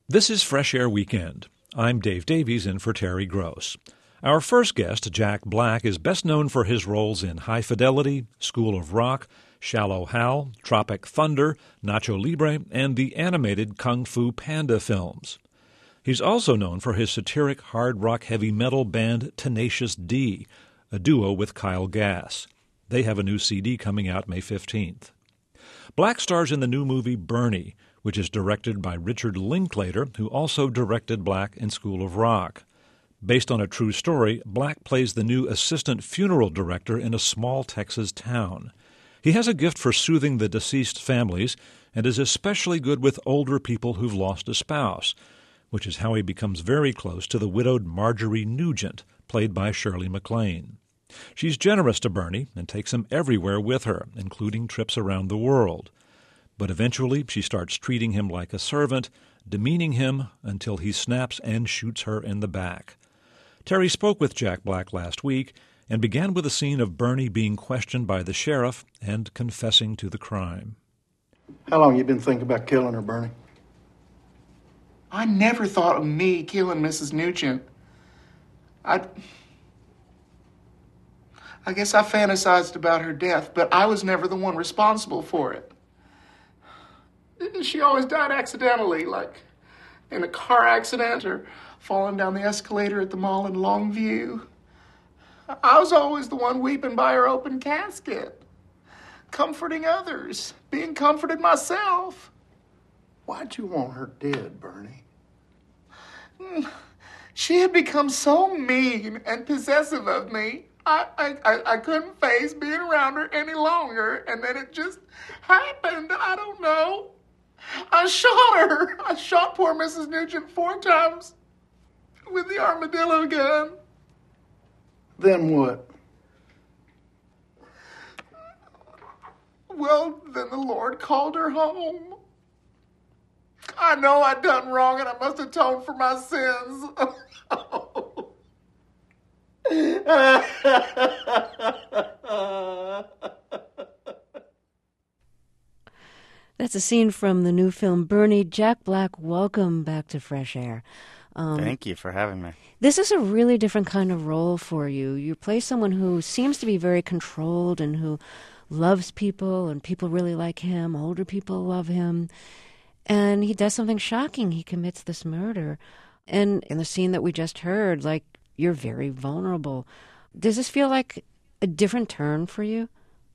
This is Fresh Air Weekend. I'm Dave Davies in for Terry Gross. Our first guest, Jack Black, is best known for his roles in High Fidelity, School of Rock, Shallow Hal, Tropic Thunder, Nacho Libre, and the animated Kung Fu Panda films. He's also known for his satiric hard rock heavy metal band Tenacious D, a duo with Kyle Gass. They have a new CD coming out May 15th. Black stars in the new movie Bernie, which is directed by Richard Linklater, who also directed Black in School of Rock. Based on a true story, Black plays the new assistant funeral director in a small Texas town. He has a gift for soothing the deceased families and is especially good with older people who've lost a spouse, which is how he becomes very close to the widowed Marjorie Nugent, played by Shirley MacLaine. She's generous to Bernie and takes him everywhere with her, including trips around the world. But eventually she starts treating him like a servant, demeaning him until he snaps and shoots her in the back. Terry spoke with Jack Black last week and began with a scene of Bernie being questioned by the sheriff and confessing to the crime. How long you been thinking about killing her, Bernie? I never thought of me killing Mrs. Nugent. I guess I fantasized about her death, but I was never the one responsible for it. Didn't she always died accidentally, like in a car accident or falling down the escalator at the mall in Longview? I was always the one weeping by her open casket, comforting others, being comforted myself. Why'd you want her dead, Bernie? She had become so mean and possessive of me. I couldn't face being around her any longer, and then it just happened. I don't know. I shot her. I shot poor Mrs. Nugent 4 times with the armadillo gun. Then what? Well, then the Lord called her home. I know I'd done wrong and I must atone for my sins. That's a scene from the new film Bernie. Jack Black, welcome back to Fresh Air. Thank you for having me. This is a really different kind of role for you. You play someone who seems to be very controlled and who loves people, and people really like him. Older people love him. And he does something shocking. He commits this murder. And in the scene that we just heard, like, you're very vulnerable. Does this feel like a different turn for you?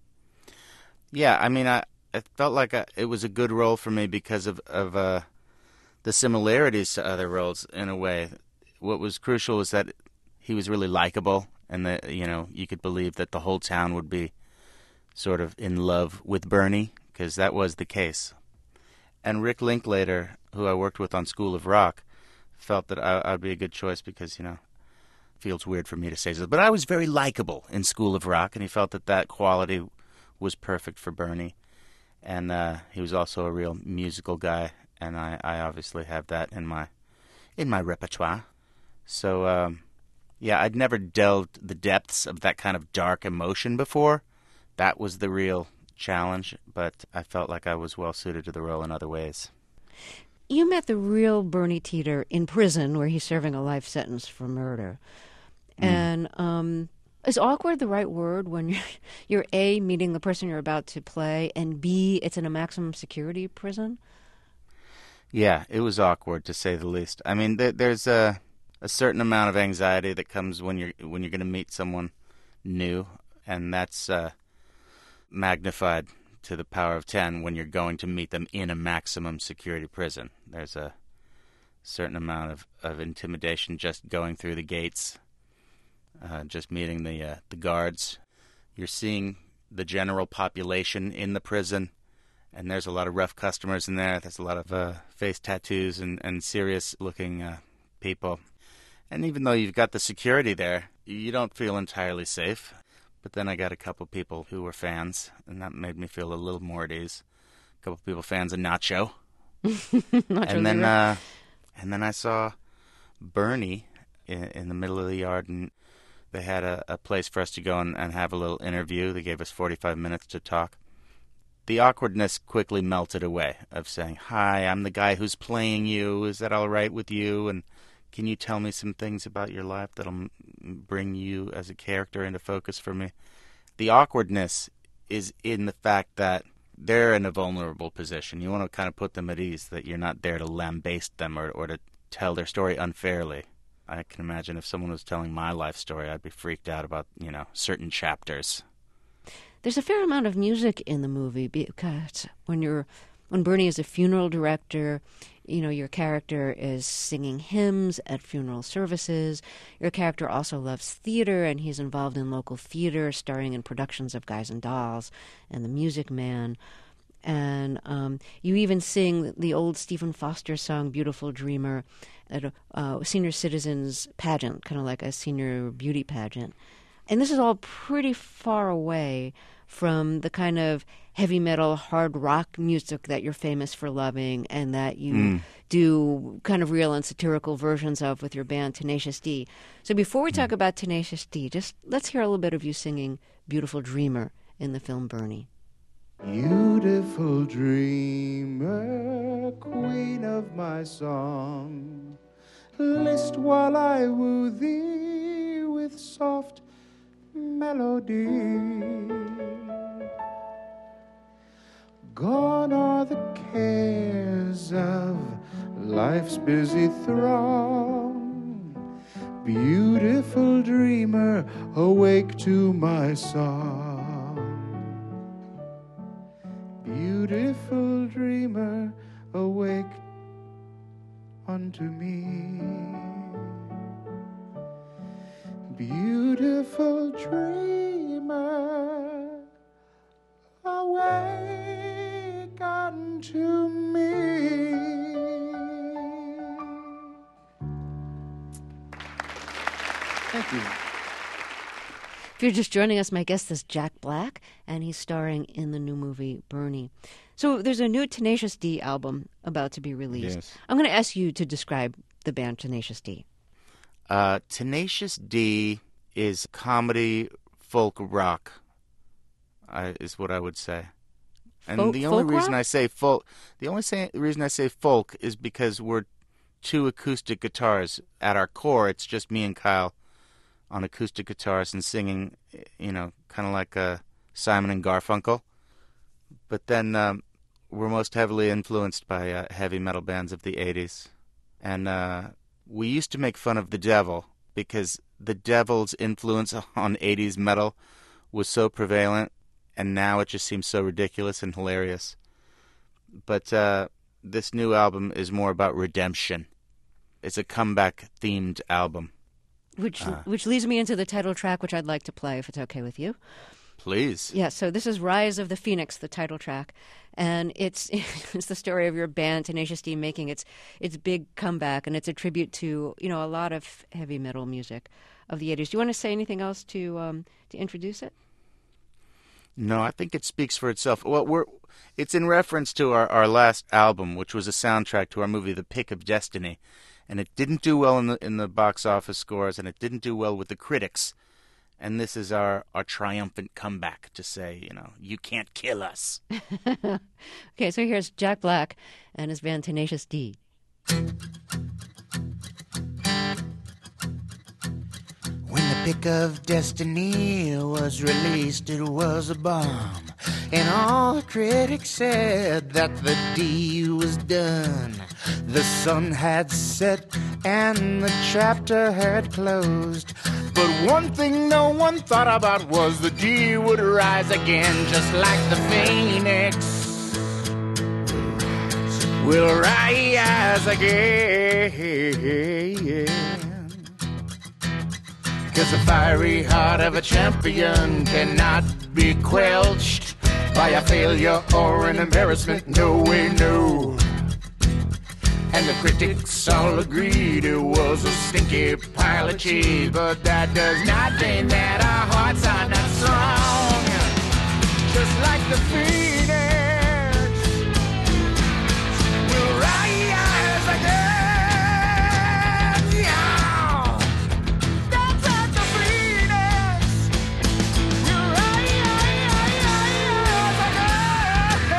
Yeah, I mean, I felt like it was a good role for me because of the similarities to other roles in a way. What was crucial was that he was really likable, and that, you know, you could believe that the whole town would be sort of in love with Bernie, because that was the case. And Rick Linklater, who I worked with on School of Rock, felt that I'd be a good choice because, you know, it feels weird for me to say so, but I was very likable in School of Rock, and he felt that that quality was perfect for Bernie. And he was also a real musical guy, and I obviously have that in my repertoire. So, yeah, I'd never delved the depths of that kind of dark emotion before. That was the real challenge, but I felt like I was well suited to the role in other ways. You met the real Bernie Teeter in prison, where he's serving a life sentence for murder. And is awkward the right word when you're A, meeting the person you're about to play, and B, it's in a maximum security prison? Yeah, it was awkward, to say the least. I mean, there's a certain amount of anxiety that comes when you're going to meet someone new, and that's magnified to the power of 10 when you're going to meet them in a maximum security prison. There's a certain amount of intimidation just going through the gates, just meeting the guards. You're seeing the general population in the prison, and there's a lot of rough customers in there. There's a lot of face tattoos and serious-looking people. And even though you've got the security there, you don't feel entirely safe. But then I got a couple people who were fans, and that made me feel a little more at ease. A couple people fans of Nacho. And then I saw Bernie in the middle of the yard, and they had a place for us to go and have a little interview. They gave us 45 minutes to talk. the awkwardness quickly melted away of saying, "Hi, I'm the guy who's playing you. Is that all right with you? And can you tell me some things about your life that'll bring you as a character into focus for me?" The awkwardness is in the fact that they're in a vulnerable position. You want to kind of put them at ease, that you're not there to lambaste them or to tell their story unfairly. I can imagine if someone was telling my life story, I'd be freaked out about, certain chapters. There's a fair amount of music in the movie because when Bernie is a funeral director, your character is singing hymns at funeral services. Your character also loves theater, and he's involved in local theater, starring in productions of Guys and Dolls and The Music Man. And you even sing the old Stephen Foster song, Beautiful Dreamer, at a senior citizens pageant, kind of like a senior beauty pageant. And this is all pretty far away from the kind of heavy metal, hard rock music that you're famous for loving and that you do kind of real and satirical versions of with your band Tenacious D. So before we talk about Tenacious D, just let's hear a little bit of you singing Beautiful Dreamer in the film Bernie. Beautiful dreamer, queen of my song, list while I woo thee with soft melody. Gone are the cares of life's busy throng. Beautiful dreamer, awake to my song. Beautiful dreamer, awake unto me. Beautiful dreamer, awake unto me. Thank you. If you're just joining us, my guest is Jack Black, and he's starring in the new movie Bernie. So there's a new Tenacious D album about to be released. Yes. I'm going to ask you to describe the band Tenacious D. Tenacious D is comedy folk rock, is what I would say. And the only reason I say folk, reason I say folk is because we're two acoustic guitars. At our core, it's just me and Kyle on acoustic guitars and singing, kind of like Simon and Garfunkel. But then we're most heavily influenced by heavy metal bands of the 80s. And we used to make fun of the Devil because the Devil's influence on 80s metal was so prevalent, and now it just seems so ridiculous and hilarious. But this new album is more about redemption. It's a comeback-themed album. Which leads me into the title track, which I'd like to play, if it's okay with you. Please. Yeah, so this is Rise of the Phoenix, the title track. And it's the story of your band, Tenacious D, making its big comeback. And it's a tribute to, a lot of heavy metal music of the 80s. Do you want to say anything else to introduce it? No, I think it speaks for itself. Well, it's in reference to our last album, which was a soundtrack to our movie, The Pick of Destiny. And it didn't do well in the box office scores, and it didn't do well with the critics. And this is our triumphant comeback to say, you can't kill us. Okay, so here's Jack Black and his band Tenacious D. When the Pick of Destiny was released, it was a bomb. And all the critics said that the D was done. The sun had set and the chapter had closed. But one thing no one thought about was the D would rise again, just like the phoenix will rise again. 'Cause the fiery heart of a champion cannot be quenched by a failure or an embarrassment, no way, no. And the critics all agreed it was a stinky pile of cheese, but that does not mean that our hearts are not strong. Just like the phoenix, we'll rise again. Yeah. That's like the phoenix, we'll rise again.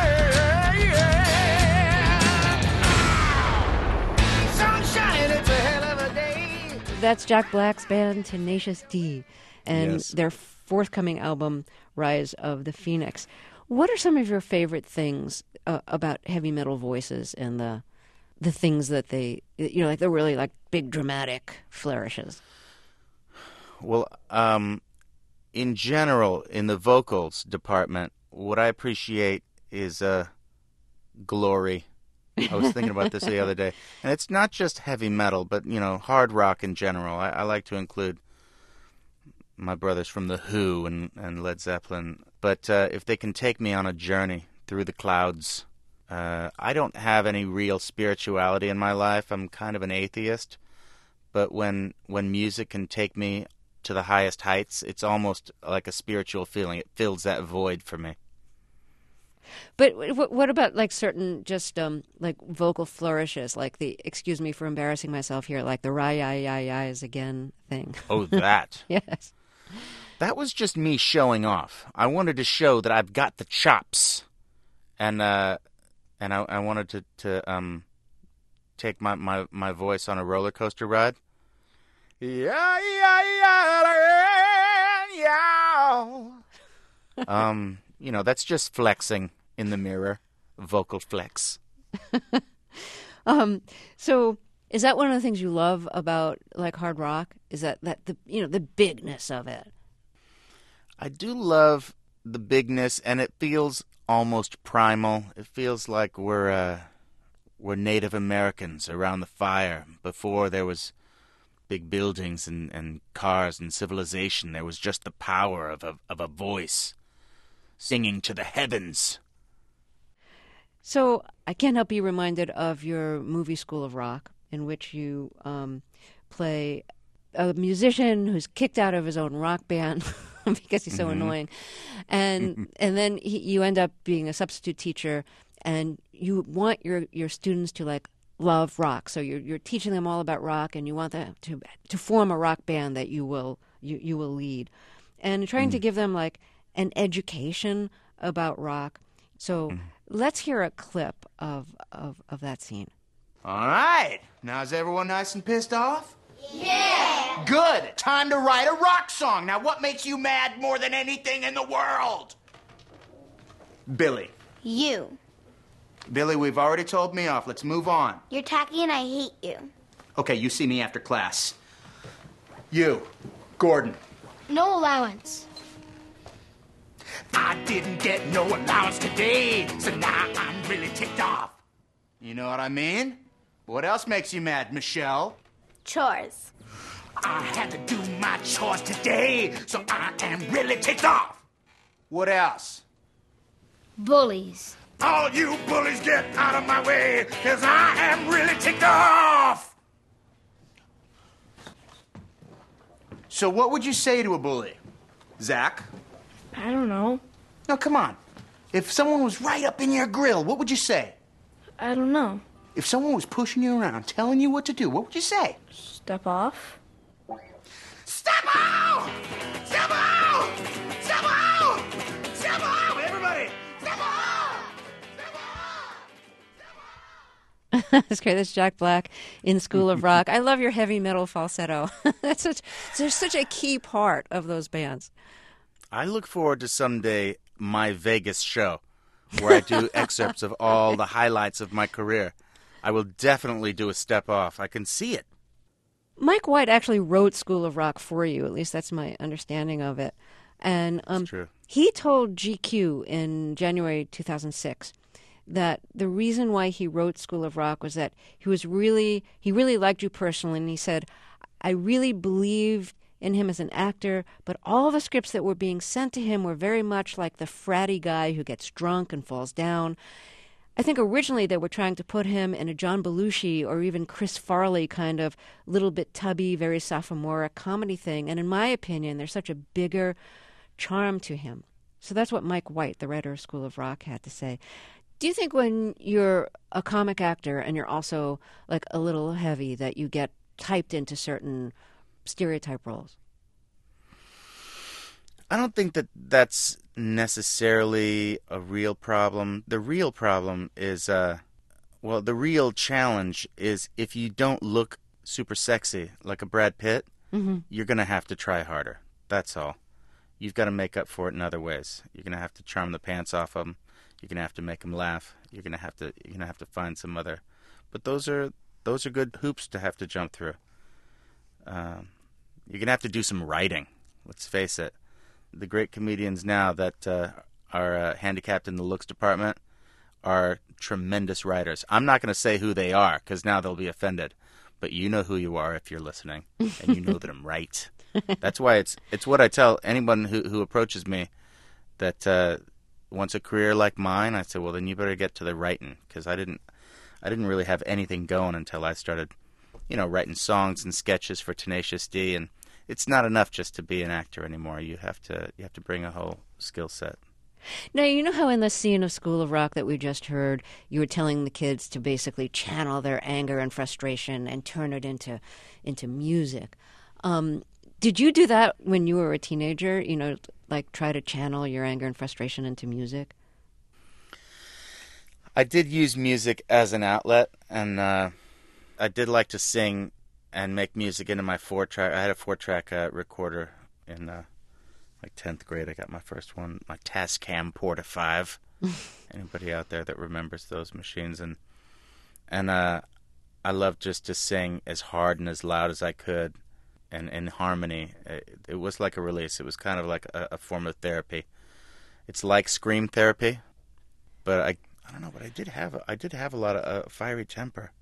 That's Jack Black's band, Tenacious D, and Yes. their forthcoming album, Rise of the Phoenix. What are some of your favorite things about heavy metal voices and the things that they, like they're really like big dramatic flourishes? Well, in general, in the vocals department, what I appreciate is glory. I was thinking about this the other day. And it's not just heavy metal, but, hard rock in general. I like to include my brothers from The Who and Led Zeppelin. But if they can take me on a journey through the clouds, I don't have any real spirituality in my life. I'm kind of an atheist. But when music can take me to the highest heights, it's almost like a spiritual feeling. It fills that void for me. But what about like certain just like vocal flourishes, like the excuse me for embarrassing myself here, like the "ri-yi-yi-yi's again" thing? Oh, that. Yes. That was just me showing off. I wanted to show that I've got the chops, and I wanted to take my voice on a roller coaster ride. Yeah. That's just flexing in the mirror, vocal flex. So is that one of the things you love about like hard rock? Is that the bigness of it? I do love the bigness, and it feels almost primal. It feels like we're Native Americans around the fire before there was big buildings and cars and civilization. There was just the power of a voice singing to the heavens. So I can't help be reminded of your movie School of Rock, in which you play a musician who's kicked out of his own rock band because he's so annoying, and then you end up being a substitute teacher, and you want your students to like love rock. So you're teaching them all about rock, and you want them to form a rock band that you will lead, and trying to give them like an education about rock. So let's hear a clip of that scene. All right. Now is everyone nice and pissed off? Yeah! Good. Time to write a rock song. Now what makes you mad more than anything in the world? Billy. You. Billy, we've already told me off. Let's move on. You're tacky and I hate you. Okay, you see me after class. You, Gordon. No allowance. I didn't get no allowance today, so now I'm really ticked off. You know what I mean? What else makes you mad, Michelle? Chores. I had to do my chores today, so I am really ticked off. What else? Bullies. All you bullies get out of my way, because I am really ticked off. So what would you say to a bully? Zach? I don't know. No, come on. If someone was right up in your grill, what would you say? I don't know. If someone was pushing you around, telling you what to do, what would you say? Step off. Step out! Step out! Step out! Step out! Everybody! Step out! Step out! That's great. That's Jack Black in School of Rock. I love your heavy metal falsetto. There's such a key part of those bands. I look forward to someday my Vegas show, where I do excerpts of all the highlights of my career. I will definitely do a step off. I can see it. Mike White actually wrote School of Rock for you. At least that's my understanding of it. And It's true. he told GQ in January 2006 that the reason why he wrote School of Rock was that he really liked you personally, and he said, I really believed in him as an actor, but all the scripts that were being sent to him were very much like the fratty guy who gets drunk and falls down. I think originally they were trying to put him in a John Belushi or even Chris Farley kind of little bit tubby, very sophomoric comedy thing. And in my opinion, there's such a bigger charm to him. So that's what Mike White, the writer of School of Rock, had to say. Do you think when you're a comic actor and you're also like a little heavy that you get typed into certain stereotype roles? I don't think that that's necessarily a real problem. The real problem is, the real challenge is if you don't look super sexy, like a Brad Pitt, you're going to have to try harder. That's all. You've got to make up for it in other ways. You're going to have to charm the pants off them. You're going to have to make them laugh. You're going to have to find some other. But those are good hoops to have to jump through. You're going to have to do some writing. Let's face it. The great comedians now that are handicapped in the looks department are tremendous writers. I'm not going to say who they are because now they'll be offended. But you know who you are if you're listening, and you know that I'm right. That's why it's what I tell anyone who approaches me that wants a career like mine. I say, well, then you better get to the writing, because I didn't really have anything going until I started, writing songs and sketches for Tenacious D. And it's not enough just to be an actor anymore. You have to bring a whole skill set. Now, you know how in the scene of School of Rock that we just heard, you were telling the kids to basically channel their anger and frustration and turn it into music. Did you do that when you were a teenager? Like try to channel your anger and frustration into music? I did use music as an outlet, and I did like to sing and make music into my 4-track. I had a 4-track recorder in like 10th grade. I got my first one, my Tascam Porta 5. Anybody out there that remembers those machines? And I loved just to sing as hard and as loud as I could, and in harmony. It was like a release. It was kind of like a form of therapy. It's like scream therapy, but I don't know. But I did have a lot of fiery temper.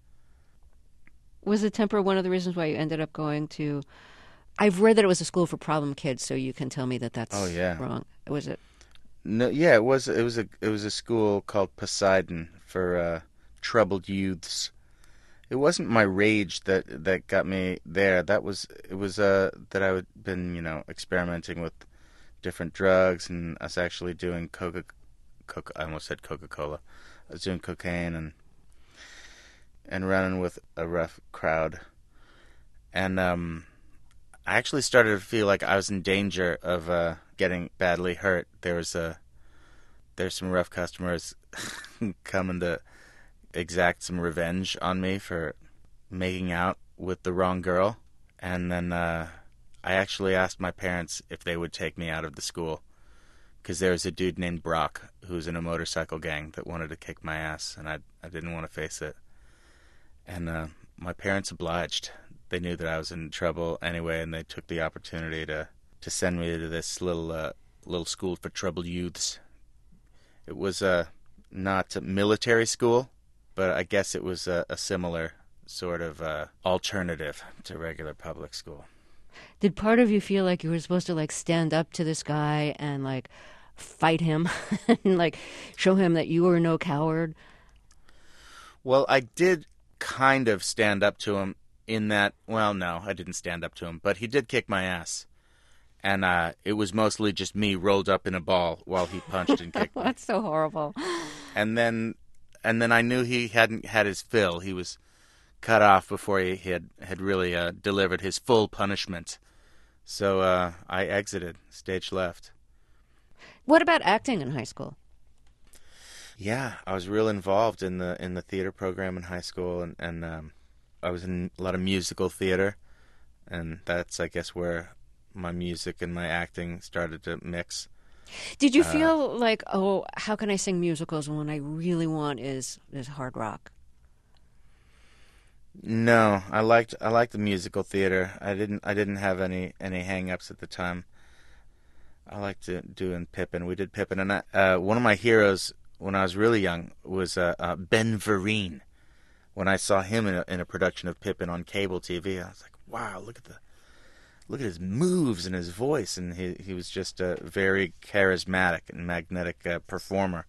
Was the temper one of the reasons why you ended up going to? I've read that it was a school for problem kids, so you can tell me that that's wrong. Was it? No, yeah, it was a school called Poseidon for troubled youths. It wasn't my rage that got me there. It was that I had been experimenting with different drugs, and I was actually doing I almost said Coca-Cola. I was doing cocaine and running with a rough crowd, and I actually started to feel like I was in danger of getting badly hurt. There's some rough customers coming to exact some revenge on me for making out with the wrong girl. And then I actually asked my parents if they would take me out of the school, because there was a dude named Brock who's in a motorcycle gang that wanted to kick my ass, and I didn't want to face it. And my parents obliged. They knew that I was in trouble anyway, and they took the opportunity to send me to this little school for troubled youths. It was not a military school, but I guess it was a similar sort of alternative to regular public school. Did part of you feel like you were supposed to stand up to this guy and fight him and show him that you were no coward? Well, I did kind of stand up to him. In that, well, no, I didn't stand up to him, but he did kick my ass. And it was mostly just me rolled up in a ball while he punched and kicked me. That's so horrible. And then I knew he hadn't had his fill. He was cut off before he had really delivered his full punishment. So I exited, stage left. What about acting in high school? Yeah, I was real involved in the theater program in high school, and I was in a lot of musical theater, and that's, I guess, where my music and my acting started to mix. Did you feel like, oh, how can I sing musicals when what I really want is hard rock? No, I liked the musical theater. I didn't have any hang-ups at the time. I liked doing Pippin. We did Pippin, and one of my heroes when I was really young was Ben Vereen. When I saw him in a production of Pippin on cable TV, I was like, wow, look at his moves and his voice, and he was just a very charismatic and magnetic performer.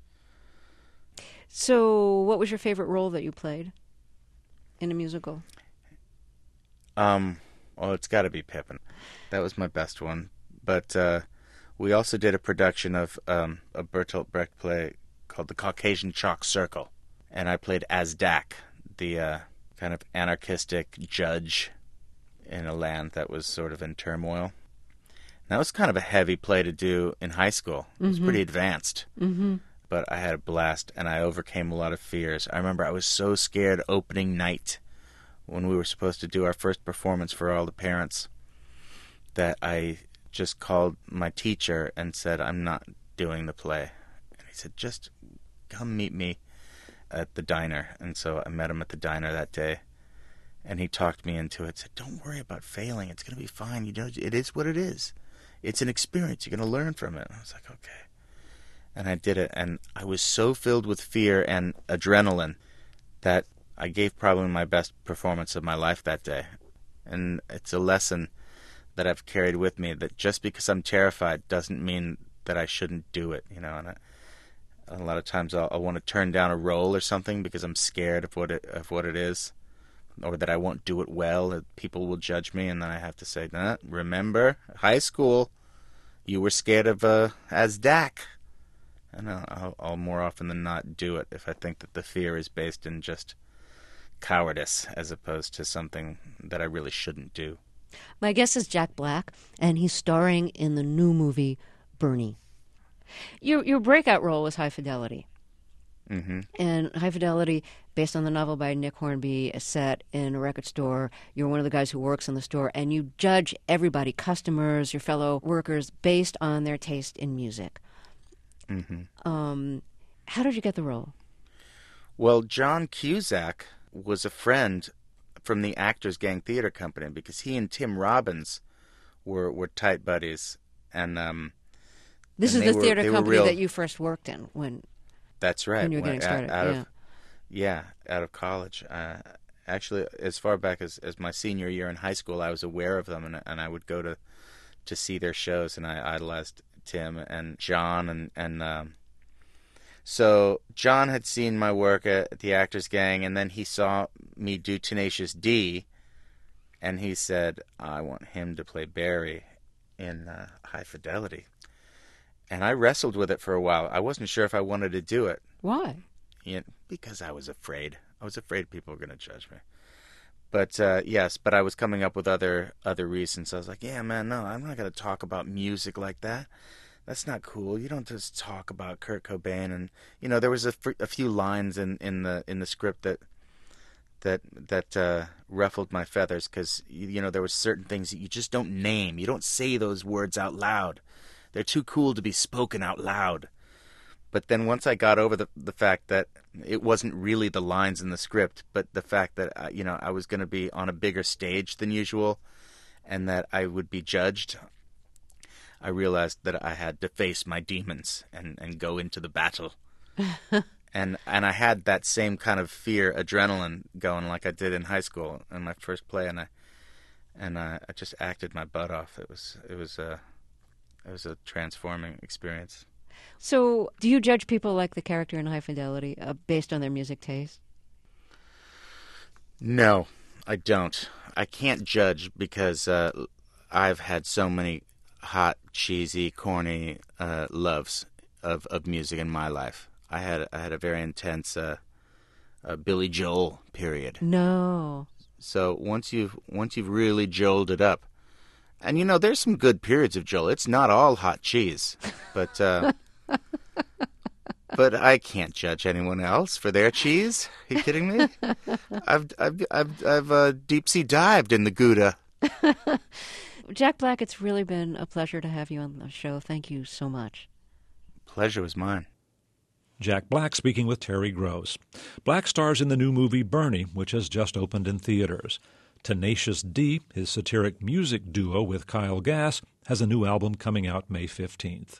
So what was your favorite role that you played in a musical? Oh, it's got to be Pippin. That was my best one. But we also did a production of a Bertolt Brecht play called The Caucasian Chalk Circle. And I played Azdak, the kind of anarchistic judge in a land that was sort of in turmoil. That was kind of a heavy play to do in high school. It was pretty advanced. Mm-hmm. But I had a blast, and I overcame a lot of fears. I remember I was so scared opening night when we were supposed to do our first performance for all the parents, that I just called my teacher and said, I'm not doing the play. And he said, just come meet me at the diner. And so I met him at the diner that day, and he talked me into it, said, don't worry about failing. It's going to be fine. You know, it is what it is. It's an experience. You're going to learn from it. And I was like, okay. And I did it, and I was so filled with fear and adrenaline that I gave probably my best performance of my life that day. And it's a lesson that I've carried with me, that just because I'm terrified doesn't mean that I shouldn't do it, you know. And a lot of times I'll want to turn down a role or something because I'm scared of what it is, or that I won't do it well, that people will judge me, and then I have to say, nah, remember, high school, you were scared of as Dak. And I'll more often than not do it if I think that the fear is based in just cowardice as opposed to something that I really shouldn't do. My guest is Jack Black, and he's starring in the new movie Bernie. Your breakout role was High Fidelity. Mm-hmm. And High Fidelity, based on the novel by Nick Hornby, is set in a record store. You're one of the guys who works in the store, and you judge everybody, customers, your fellow workers, based on their taste in music. Mm-hmm. How did you get the role? Well, John Cusack was a friend from the Actors Gang Theater Company, because he and Tim Robbins were tight buddies. And this and is the theater company real... that you first worked in when. That's right. When you were getting started. Out of college. Actually, as far back as my senior year in high school, I was aware of them, and I would go to see their shows, and I idolized Tim and John, and so John had seen my work at the Actors Gang, and then he saw me do Tenacious D, and he said, I want him to play Barry in High Fidelity. And I wrestled with it for a while. I wasn't sure if I wanted to do it. Why? Because I was afraid. I was afraid people were going to judge me. But yes, but I was coming up with other reasons. I was like, yeah, man, no, I'm not going to talk about music like that. That's not cool. You don't just talk about Kurt Cobain. And you know, there was a few lines in the script that ruffled my feathers, because you know, there were certain things that you just don't name. You don't say those words out loud. They're too cool to be spoken out loud. But then once I got over the fact that it wasn't really the lines in the script, but the fact that I was going to be on a bigger stage than usual, and that I would be judged, I realized that I had to face my demons and go into the battle. and I had that same kind of fear, adrenaline going like I did in high school in my first play, and I just acted my butt off. It was a transforming experience. So, do you judge people like the character in High Fidelity based on their music taste? No, I don't. I can't judge because I've had so many hot, cheesy, corny loves of music in my life. I had a very intense Billy Joel period. No. So once you've really Joeled it up, and you know, there's some good periods of Joel. It's not all hot cheese, but but I can't judge anyone else for their cheese. Are you kidding me? I've deep sea dived in the Gouda. Jack Black, it's really been a pleasure to have you on the show. Thank you so much. Pleasure was mine. Jack Black speaking with Terry Gross. Black stars in the new movie Bernie, which has just opened in theaters. Tenacious D, his satiric music duo with Kyle Gass, has a new album coming out May 15th.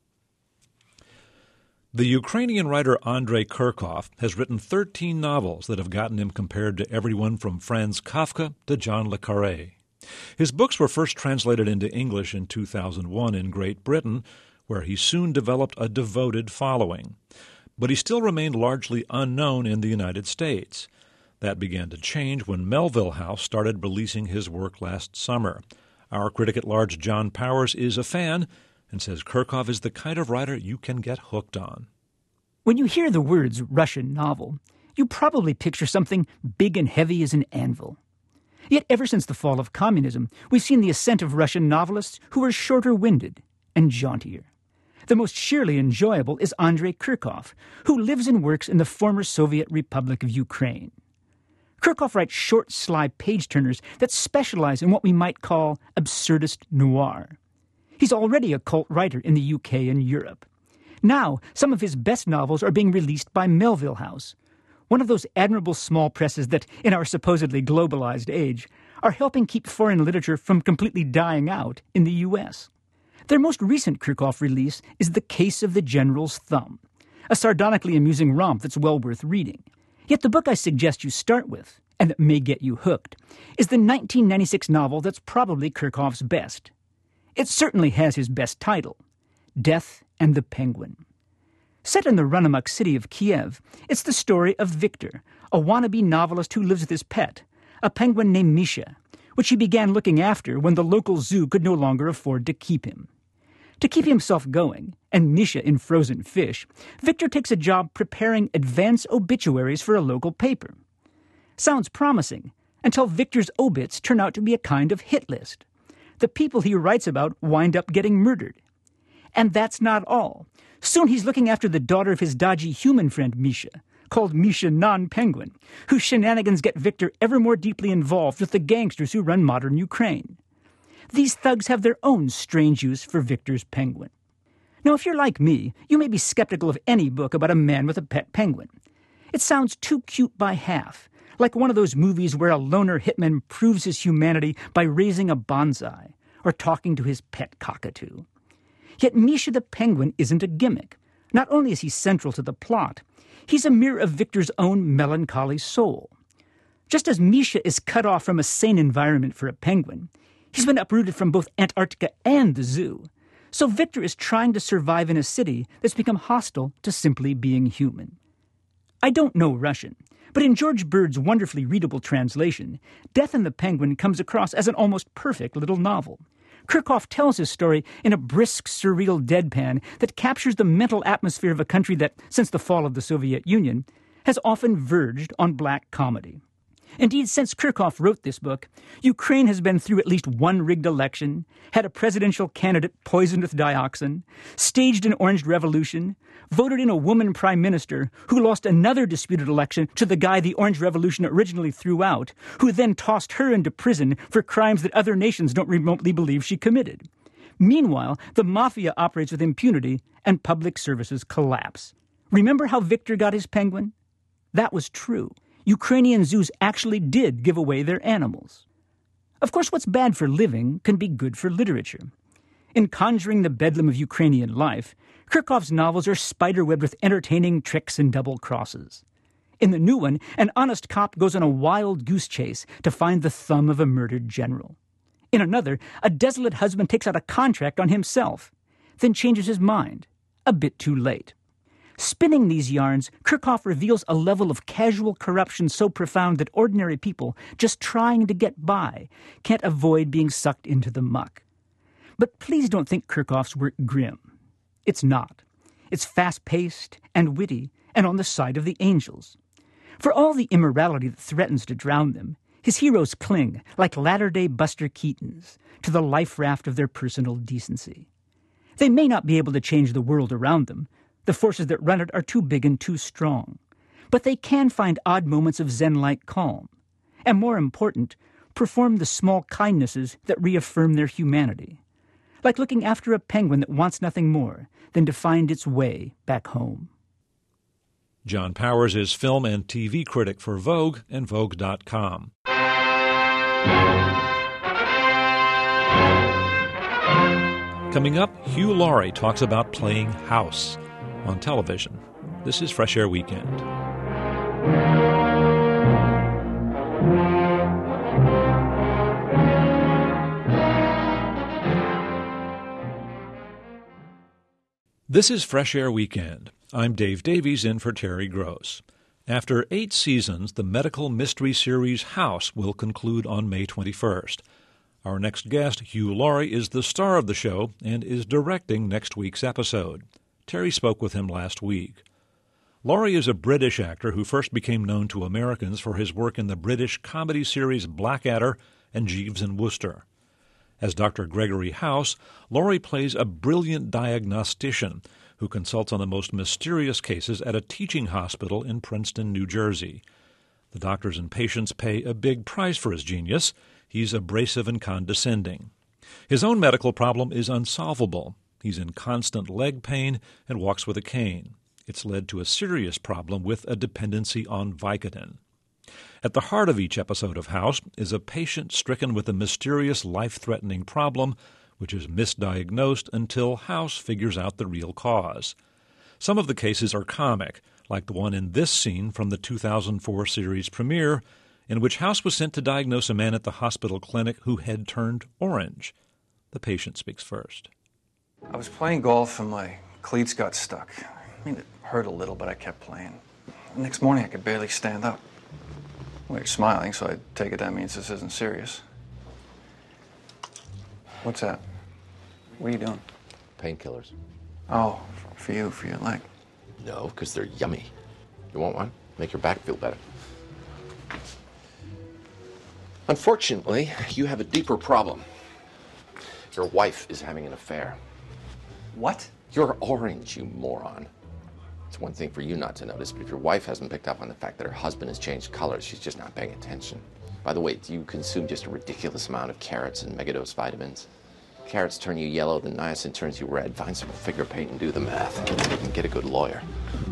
The Ukrainian writer Andrei Kurkov has written 13 novels that have gotten him compared to everyone from Franz Kafka to John le Carré. His books were first translated into English in 2001 in Great Britain, where he soon developed a devoted following. But he still remained largely unknown in the United States. That began to change when Melville House started releasing his work last summer. Our critic at large, John Powers, is a fan and says Kurkov is the kind of writer you can get hooked on. When you hear the words Russian novel, you probably picture something big and heavy as an anvil. Yet ever since the fall of communism, we've seen the ascent of Russian novelists who are shorter-winded and jauntier. The most sheerly enjoyable is Andrei Kurkov, who lives and works in the former Soviet Republic of Ukraine. Kirchhoff writes short, sly page-turners that specialize in what we might call absurdist noir. He's already a cult writer in the UK and Europe. Now, some of his best novels are being released by Melville House, one of those admirable small presses that, in our supposedly globalized age, are helping keep foreign literature from completely dying out in the U.S. Their most recent Kirchhoff release is The Case of the General's Thumb, a sardonically amusing romp that's well worth reading. Yet the book I suggest you start with, and that may get you hooked, is the 1996 novel that's probably Kirchhoff's best. It certainly has his best title, Death and the Penguin. Set in the run-amok city of Kiev, it's the story of Victor, a wannabe novelist who lives with his pet, a penguin named Misha, which he began looking after when the local zoo could no longer afford to keep him. To keep himself going, and Misha in frozen fish, Victor takes a job preparing advance obituaries for a local paper. Sounds promising, until Victor's obits turn out to be a kind of hit list. The people he writes about wind up getting murdered. And that's not all. Soon he's looking after the daughter of his dodgy human friend Misha, called Misha Non-Penguin, whose shenanigans get Victor ever more deeply involved with the gangsters who run modern Ukraine. These thugs have their own strange use for Victor's penguin. Now, if you're like me, you may be skeptical of any book about a man with a pet penguin. It sounds too cute by half, like one of those movies where a loner hitman proves his humanity by raising a bonsai or talking to his pet cockatoo. Yet Misha the penguin isn't a gimmick. Not only is he central to the plot, he's a mirror of Victor's own melancholy soul. Just as Misha is cut off from a sane environment for a penguin, he's been uprooted from both Antarctica and the zoo. So Victor is trying to survive in a city that's become hostile to simply being human. I don't know Russian, but in George Bird's wonderfully readable translation, Death and the Penguin comes across as an almost perfect little novel. Kirchhoff tells his story in a brisk, surreal deadpan that captures the mental atmosphere of a country that, since the fall of the Soviet Union, has often verged on black comedy. Indeed, since Kirchhoff wrote this book, Ukraine has been through at least one rigged election, had a presidential candidate poisoned with dioxin, staged an orange revolution, voted in a woman prime minister who lost another disputed election to the guy the Orange Revolution originally threw out, who then tossed her into prison for crimes that other nations don't remotely believe she committed. Meanwhile, the mafia operates with impunity and public services collapse. Remember how Victor got his penguin? That was true. Ukrainian zoos actually did give away their animals. Of course, what's bad for living can be good for literature. In conjuring the bedlam of Ukrainian life, Kirchhoff's novels are spiderwebbed with entertaining tricks and double crosses. In the new one, an honest cop goes on a wild goose chase to find the thumb of a murdered general. In another, a desolate husband takes out a contract on himself, then changes his mind, a bit too late. Spinning these yarns, Kirchhoff reveals a level of casual corruption so profound that ordinary people, just trying to get by, can't avoid being sucked into the muck. But please don't think Kirchhoff's work grim. It's not. It's fast-paced and witty and on the side of the angels. For all the immorality that threatens to drown them, his heroes cling, like latter-day Buster Keatons, to the life raft of their personal decency. They may not be able to change the world around them. The forces that run it are too big and too strong. But they can find odd moments of Zen-like calm. And more important, perform the small kindnesses that reaffirm their humanity. Like looking after a penguin that wants nothing more than to find its way back home. John Powers is film and TV critic for Vogue and Vogue.com. Coming up, Hugh Laurie talks about playing house on television. This is Fresh Air Weekend. This is Fresh Air Weekend. I'm Dave Davies in for Terry Gross. After 8 seasons, the medical mystery series House will conclude on May 21st. Our next guest, Hugh Laurie, is the star of the show and is directing next week's episode. Terry spoke with him last week. Laurie is a British actor who first became known to Americans for his work in the British comedy series Blackadder and Jeeves and Wooster. As Dr. Gregory House, Laurie plays a brilliant diagnostician who consults on the most mysterious cases at a teaching hospital in Princeton, New Jersey. The doctors and patients pay a big price for his genius. He's abrasive and condescending. His own medical problem is unsolvable. He's in constant leg pain and walks with a cane. It's led to a serious problem with a dependency on Vicodin. At the heart of each episode of House is a patient stricken with a mysterious life-threatening problem which is misdiagnosed until House figures out the real cause. Some of the cases are comic, like the one in this scene from the 2004 series premiere, in which House was sent to diagnose a man at the hospital clinic who had turned orange. The patient speaks first. I was playing golf and my cleats got stuck. I mean, it hurt a little, but I kept playing. The next morning, I could barely stand up. Well, you're smiling, so I take it that means this isn't serious. What's that? What are you doing? Painkillers. Oh, for you, for your leg. No, because they're yummy. You want one? Make your back feel better. Unfortunately, you have a deeper problem. Your wife is having an affair. What? You're orange, you moron. It's one thing for you not to notice, but if your wife hasn't picked up on the fact that her husband has changed colors, she's just not paying attention. By the way, do you consume just a ridiculous amount of carrots and megadose vitamins? Carrots turn you yellow, the niacin turns you red. Find some figure paint and do the math. You can get a good lawyer.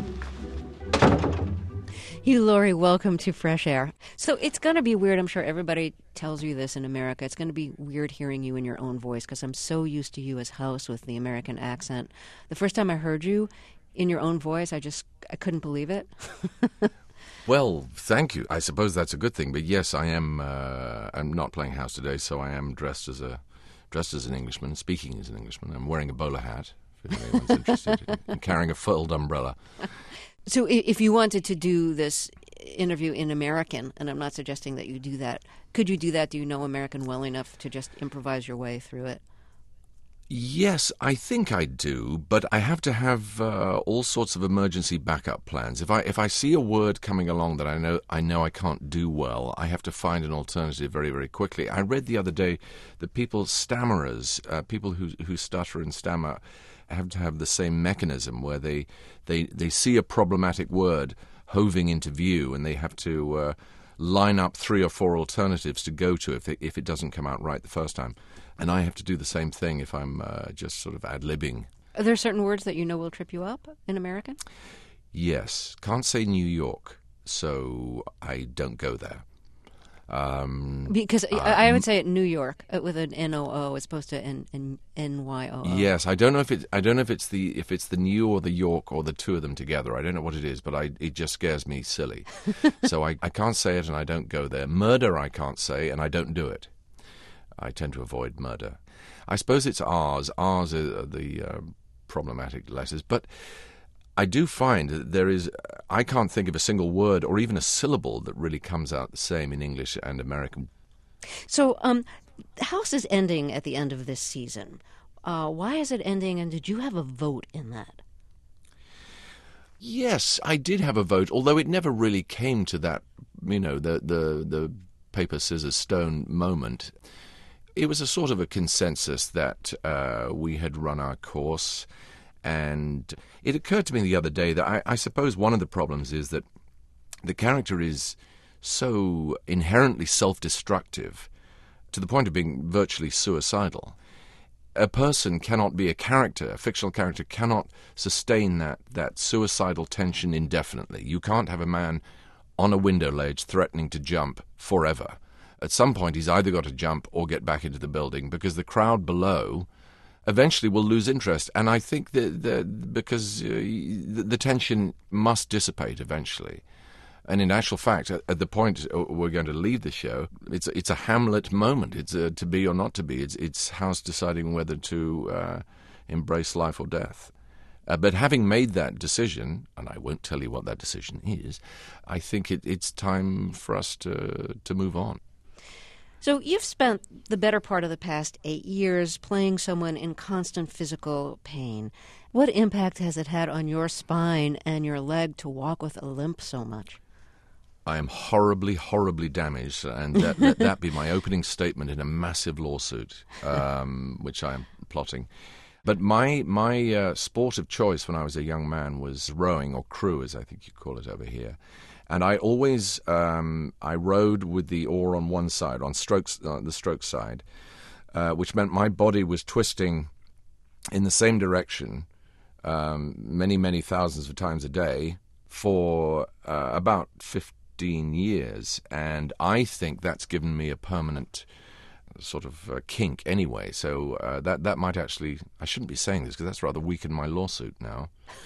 Hugh Laurie, welcome to Fresh Air. So it's going to be weird. I'm sure everybody tells you this in America. It's going to be weird hearing you in your own voice because I'm so used to you as House with the American accent. The first time I heard you in your own voice, I couldn't believe it. Well, thank you. I suppose that's a good thing. But yes, I am. I'm not playing House today, so I am dressed as an Englishman, speaking as an Englishman. I'm wearing a bowler hat, if anyone's interested, and carrying a folded umbrella. So if you wanted to do this interview in American, and I'm not suggesting that you do that, could you do that? Do you know American well enough to just improvise your way through it? Yes, I think I do, but I have to have all sorts of emergency backup plans. If I see a word coming along that I know I can't do well, I have to find an alternative very, very quickly. I read the other day that stammerers, people who stutter and stammer, have to have the same mechanism where they see a problematic word hoving into view and they have to line up 3 or 4 alternatives to go to if it doesn't come out right the first time. And I have to do the same thing if I'm just sort of ad-libbing. Are there certain words that you know will trip you up in American? Yes. Can't say New York, so I don't go there. Because I would say it New York with an N-O-O as opposed to N-Y-O-O. Yes, I don't know if it's the New or the York or the two of them together. I don't know what it is, but it just scares me silly. So I can't say it and I don't go there. Murder I can't say and I don't do it. I tend to avoid murder. I suppose it's R's. R's are the problematic letters, but I do find that I can't think of a single word or even a syllable that really comes out the same in English and American. So, House is ending at the end of this season. Why is it ending, and did you have a vote in that? Yes, I did have a vote, although it never really came to that, the paper, scissors, stone moment. It was a sort of a consensus that we had run our course. And it occurred to me the other day that I suppose one of the problems is that the character is so inherently self-destructive to the point of being virtually suicidal. A person cannot be a fictional character cannot sustain that suicidal tension indefinitely. You can't have a man on a window ledge threatening to jump forever. At some point he's either got to jump or get back into the building because the crowd below eventually will lose interest. And I think because the tension must dissipate eventually. And in actual fact, at the point we're going to leave the show, it's a Hamlet moment. It's a to be or not to be. It's House deciding whether to embrace life or death. But having made that decision, and I won't tell you what that decision is, I think it's time for us to move on. So you've spent the better part of the past 8 years playing someone in constant physical pain. What impact has it had on your spine and your leg to walk with a limp so much? I am horribly, horribly damaged, and let that be my opening statement in a massive lawsuit, which I am plotting. But my sport of choice when I was a young man was rowing, or crew, as I think you call it over here. And I always I rowed with the oar on one side, on the stroke side, which meant my body was twisting in the same direction many, many thousands of times a day for about 15 years. And I think that's given me a permanent sort of kink anyway. So that might actually, I shouldn't be saying this because that's rather weakened my lawsuit now.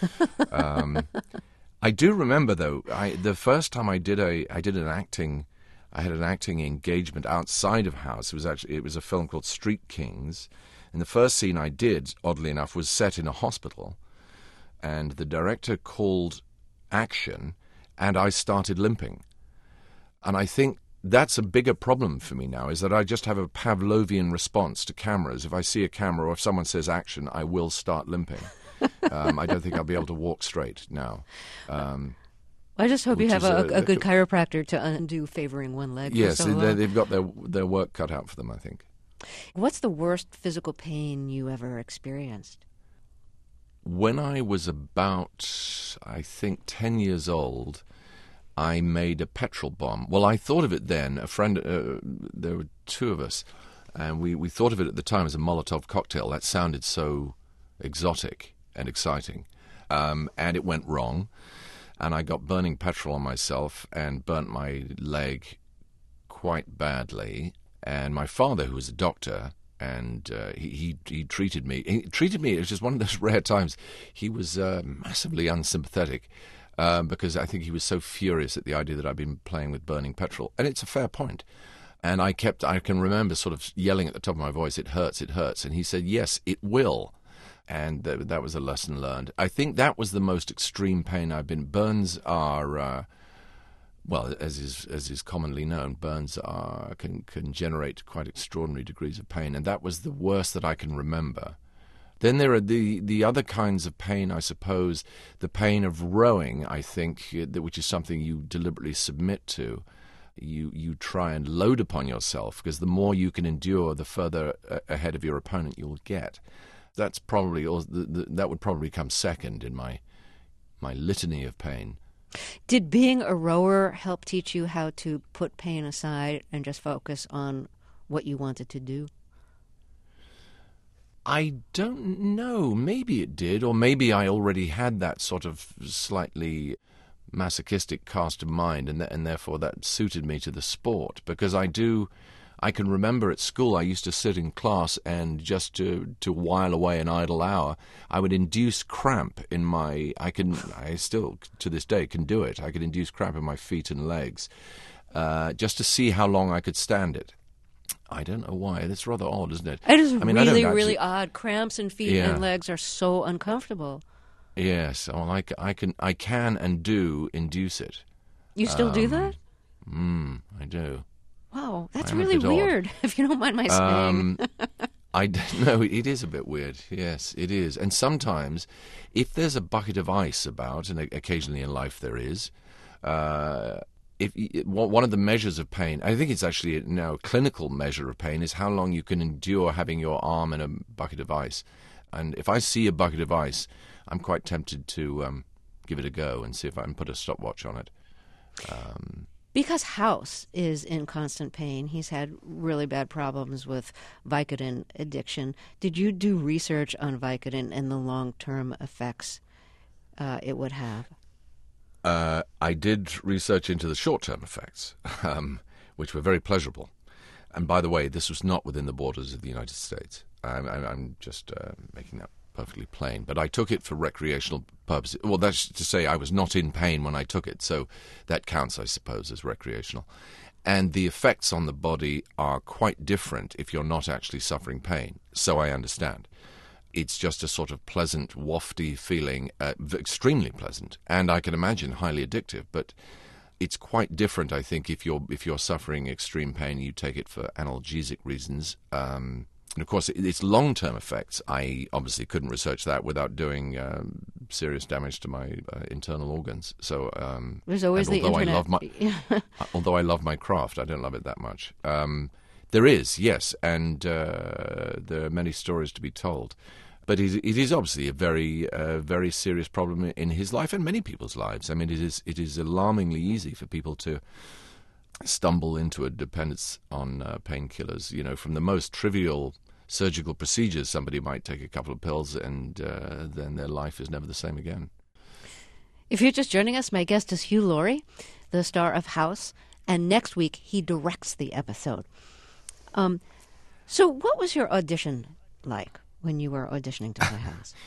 I do remember, though, the first time I had an acting engagement outside of house. It was a film called Street Kings, and the first scene I did, oddly enough, was set in a hospital, and the director called action, and I started limping. And I think that's a bigger problem for me now, is that I just have a Pavlovian response to cameras. If I see a camera or if someone says action, I will start limping. I don't think I'll be able to walk straight now. I just hope you have a good chiropractor to undo favoring one leg. Yes, for so long. They've got their work cut out for them, I think. What's the worst physical pain you ever experienced? When I was about, I think, 10 years old, I made a petrol bomb. Well, I thought of it then. A friend, there were two of us, and we thought of it at the time as a Molotov cocktail. That sounded so exotic and exciting, and it went wrong, and I got burning petrol on myself and burnt my leg quite badly. And my father, who was a doctor, and he treated me. He treated me. It was just one of those rare times. He was massively unsympathetic because I think he was so furious at the idea that I'd been playing with burning petrol, and it's a fair point. And I can remember sort of yelling at the top of my voice, "It hurts, it hurts," and he said, "Yes, it will." And that was a lesson learned. I think that was the most extreme pain I've been. Burns are, well, as is commonly known, burns can generate quite extraordinary degrees of pain, and that was the worst that I can remember. Then there are the other kinds of pain, I suppose. The pain of rowing, I think, which is something you deliberately submit to. You try and load upon yourself, because the more you can endure, the further ahead of your opponent you'll get. That's probably that would probably come second in my litany of pain. Did being a rower help teach you how to put pain aside and just focus on what you wanted to do? I don't know. Maybe it did, or maybe I already had that sort of slightly masochistic cast of mind, and therefore that suited me to the sport, because I can remember at school I used to sit in class and just to while away an idle hour, I would induce cramp in my... I still, to this day, can do it. I could induce cramp in my feet and legs just to see how long I could stand it. I don't know why. That's rather odd, isn't it? It is really odd. Cramps in feet and legs are so uncomfortable. Yes. Well, I can and do induce it. You still do that? I do. Wow, that's really weird, if you don't mind my saying. I know, it is a bit weird. Yes, it is. And sometimes, if there's a bucket of ice about, and occasionally in life there is, one of the measures of pain, I think it's actually now a clinical measure of pain, is how long you can endure having your arm in a bucket of ice. And if I see a bucket of ice, I'm quite tempted to give it a go and see if I can put a stopwatch on it. Because House is in constant pain, he's had really bad problems with Vicodin addiction. Did you do research on Vicodin and the long-term effects it would have? I did research into the short-term effects, which were very pleasurable. And by the way, this was not within the borders of the United States. I'm just making that perfectly plain. But I took it for recreational purposes. Well, that's to say I was not in pain when I took it, so that counts, I suppose, as recreational. And the effects on the body are quite different if you're not actually suffering pain, so I understand. It's just a sort of pleasant, wafty feeling, extremely pleasant, and I can imagine highly addictive, but it's quite different, I think, if you're suffering extreme pain, you take it for analgesic reasons. And of course, its long-term effects, I obviously couldn't research that without doing serious damage to my internal organs. So, there's always the internet. Although I love my craft, I don't love it that much. There is, yes, and there are many stories to be told. But it is obviously a very serious problem in his life and many people's lives. I mean, it is alarmingly easy for people to stumble into a dependence on painkillers. You know, from the most trivial surgical procedures, somebody might take a couple of pills and then their life is never the same again. If you're just joining us, my guest is Hugh Laurie, the star of House, and next week he directs the episode. So what was your audition like when you were auditioning to play House?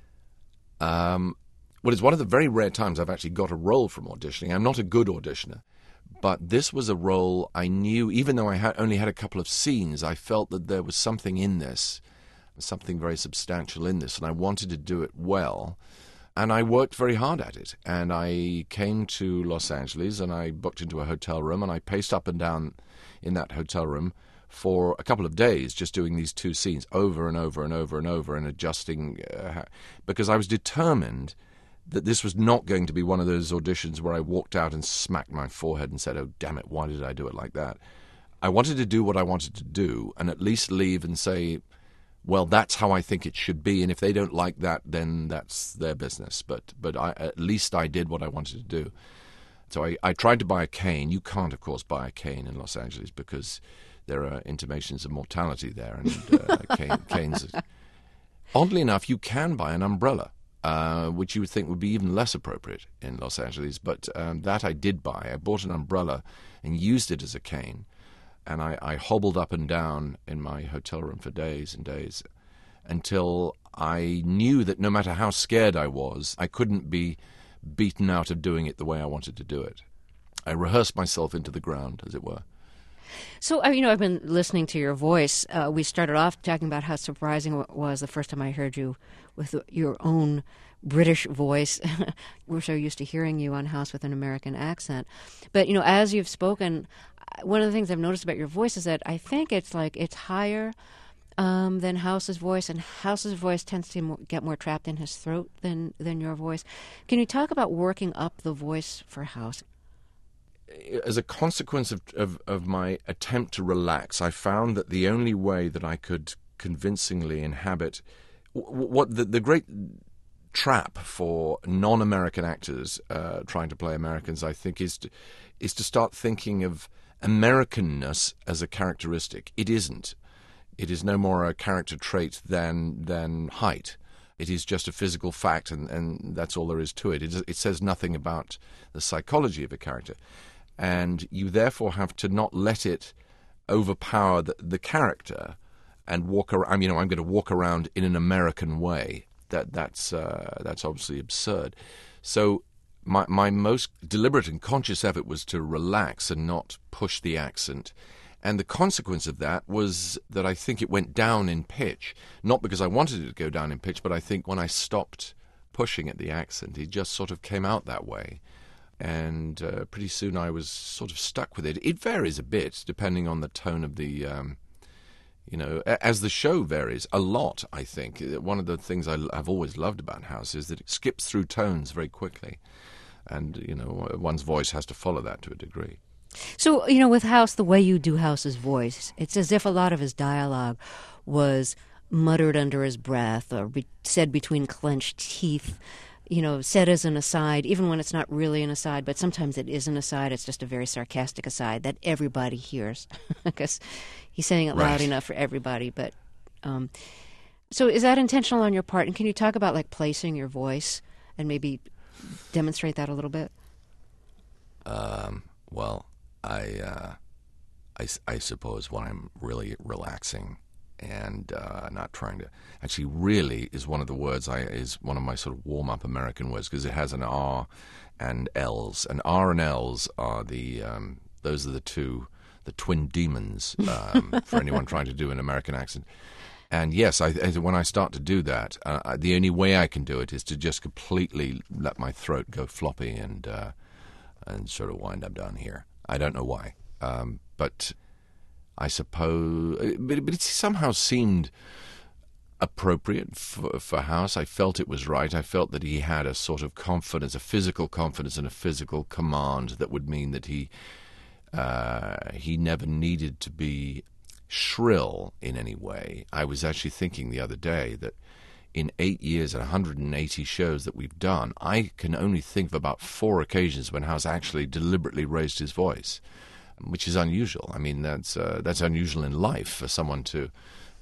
Well, it's one of the very rare times I've actually got a role from auditioning. I'm not a good auditioner, but this was a role I knew, even though I only had a couple of scenes, I felt that there was something in this, something very substantial in this, and I wanted to do it well. And I worked very hard at it. And I came to Los Angeles and I booked into a hotel room and I paced up and down in that hotel room for a couple of days, just doing these two scenes over and over and over and over and adjusting, because I was determined that this was not going to be one of those auditions where I walked out and smacked my forehead and said, oh, damn it, why did I do it like that? I wanted to do what I wanted to do and at least leave and say, well, that's how I think it should be, and if they don't like that, then that's their business. But at least I did what I wanted to do. So I tried to buy a cane. You can't, of course, buy a cane in Los Angeles because there are intimations of mortality there, and canes. Oddly enough, you can buy an umbrella, which you would think would be even less appropriate in Los Angeles. But that I did buy. I bought an umbrella and used it as a cane. And I hobbled up and down in my hotel room for days and days until I knew that no matter how scared I was, I couldn't be beaten out of doing it the way I wanted to do it. I rehearsed myself into the ground, as it were. So, I've been listening to your voice. We started off talking about how surprising it was the first time I heard you with your own British voice. We're so used to hearing you on House with an American accent. But, as you've spoken, one of the things I've noticed about your voice is that I think it's higher than House's voice, and House's voice tends to get more trapped in his throat than your voice. Can you talk about working up the voice for House? As a consequence of my attempt to relax, I found that the only way that I could convincingly inhabit what the great trap for non-American actors trying to play Americans, I think, is to start thinking of Americanness as a characteristic. It isn't. It is no more a character trait than height. It is just a physical fact, and that's all there is to it. It says nothing about the psychology of a character. And you therefore have to not let it overpower the character and walk around. I'm going to walk around in an American way. That's obviously absurd. So my most deliberate and conscious effort was to relax and not push the accent. And the consequence of that was that I think it went down in pitch, not because I wanted it to go down in pitch, but I think when I stopped pushing at the accent, it just sort of came out that way. And pretty soon I was sort of stuck with it. It varies a bit depending on the tone of the, as the show varies a lot, I think. One of the things I've always loved about House is that it skips through tones very quickly. And, one's voice has to follow that to a degree. So, with House, the way you do House's voice, it's as if a lot of his dialogue was muttered under his breath or said between clenched teeth. Said as an aside, even when it's not really an aside, but sometimes it is an aside. It's just a very sarcastic aside that everybody hears because he's saying it loud enough for everybody. But so is that intentional on your part? And can you talk about placing your voice and maybe demonstrate that a little bit? Well, I suppose when I'm really relaxing and not trying to actually really is one of the words is one of my sort of warm-up American words because it has an R and L's, and R and L's are those are the twin demons for anyone trying to do an American accent. And yes, when I start to do that, the only way I can do it is to just completely let my throat go floppy and sort of wind up down here. I don't know why, but I suppose, but it somehow seemed appropriate for House. I felt it was right. I felt that he had a sort of confidence, a physical confidence and a physical command that would mean that he never needed to be shrill in any way. I was actually thinking the other day that in 8 years and 180 shows that we've done, I can only think of about 4 occasions when House actually deliberately raised his voice, which is unusual. I mean, that's unusual in life for someone to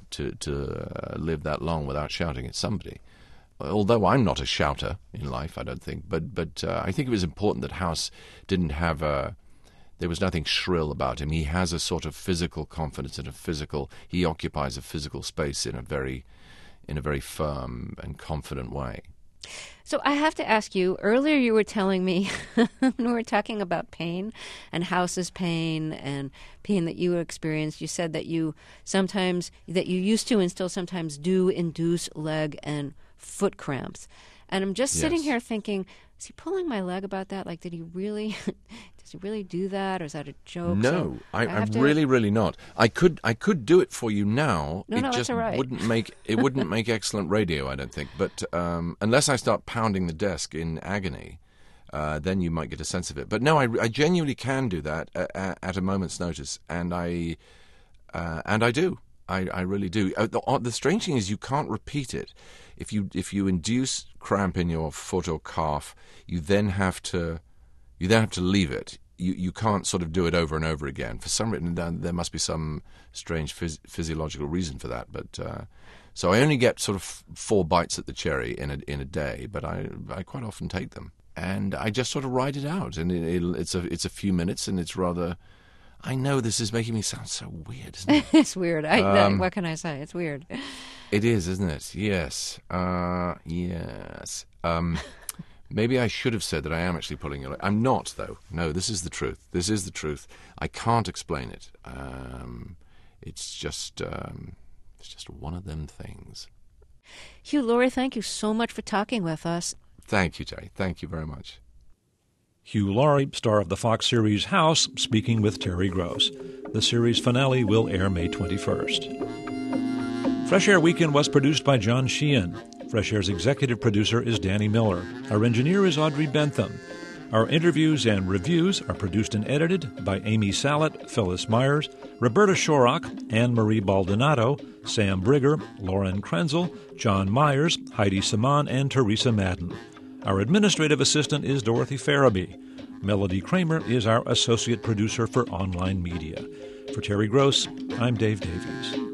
live that long without shouting at somebody. Although I'm not a shouter in life, I don't think. But I think it was important that House didn't have there was nothing shrill about him. He has a sort of physical confidence and he occupies a physical space in a very firm and confident way. So I have to ask you, earlier you were telling me, when we were talking about pain and House's pain and pain that you experienced, you said that you used to and still sometimes do induce leg and foot cramps. And I'm just sitting here thinking, is he pulling my leg about that? Like, does he really do that, or is that a joke? No, I'm really not. I could do it for you now. No, just that's all right. wouldn't make excellent radio, I don't think. But unless I start pounding the desk in agony, then you might get a sense of it. But no, I genuinely can do that at a moment's notice, and I do. I really do. The strange thing is you can't repeat it. If you induce cramp in your foot or calf, you then have to leave it. You can't sort of do it over and over again. For some reason, there must be some strange physiological reason for that. But so I only get sort of 4 bites at the cherry in a day, but I quite often take them, and I just sort of ride it out. And it's a few minutes, and it's rather. I know this is making me sound so weird, isn't it? It's weird. What can I say? It's weird. It is, isn't it? Yes. Yes. Maybe I should have said that I am actually pulling your leg. I'm not, though. No, this is the truth. This is the truth. I can't explain it. It's just one of them things. Hugh Laurie, thank you so much for talking with us. Thank you, Terry. Thank you very much. Hugh Laurie, star of the Fox series House, speaking with Terry Gross. The series finale will air May 21st. Fresh Air Weekend was produced by John Sheehan. Fresh Air's executive producer is Danny Miller. Our engineer is Audrey Bentham. Our interviews and reviews are produced and edited by Amy Salet, Phyllis Myers, Roberta Shorrock, Anne-Marie Baldonado, Sam Brigger, Lauren Krenzel, John Myers, Heidi Saman, and Teresa Madden. Our administrative assistant is Dorothy Farabee. Melody Kramer is our associate producer for online media. For Terry Gross, I'm Dave Davies.